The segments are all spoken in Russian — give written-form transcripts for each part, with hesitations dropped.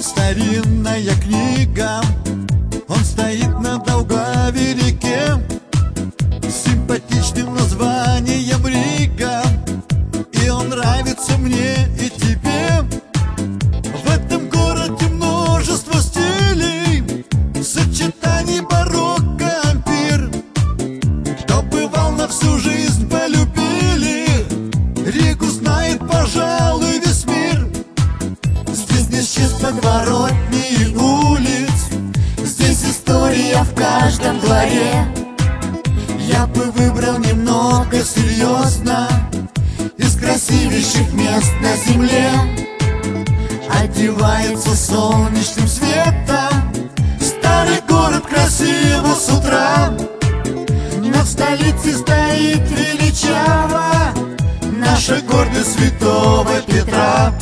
старинная книга, он стоит на Даугаве-реке с симпатичным названием Рига. И он нравится мне и тебе. В этом городе множество стилей, сочетаний барокко, ампир. Кто бывал, на всю жизнь полюбили Ригу, знает, пожалуй, весь мир. Здесь не счесть подворотни и улиц, здесь история в каждом дворе. Я бы выбрал немного серьезно из красивейших мест на земле. Одевается солнечным светом старый город красиво с утра. Над столицей стоит величаво наша гордость святого Петра.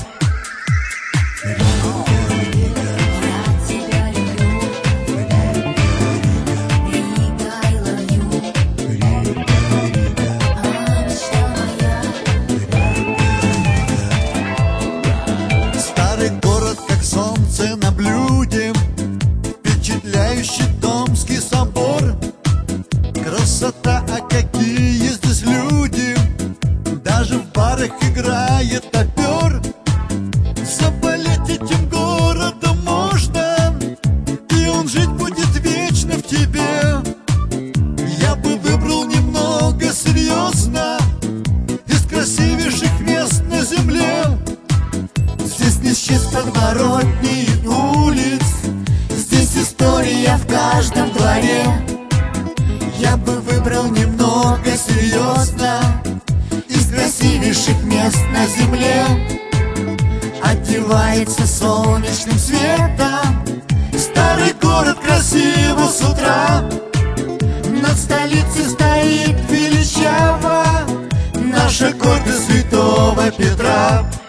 Солнце на блюде, впечатляющий Домский собор. Красота, а какие здесь люди! Даже в барах играет топер. Заболеть этим городом можно, и он жить будет вечно в тебе. Я бы выбрал немного серьезно из красивейших мест на земле. Здесь не счесть подворотни и улиц, здесь история в каждом дворе. Я бы выбрал немного серьезно из красивейших мест на земле. Одевается солнечным светом старый город красиво с утра. Над столицей стоит величаво наша гордость святого Петра.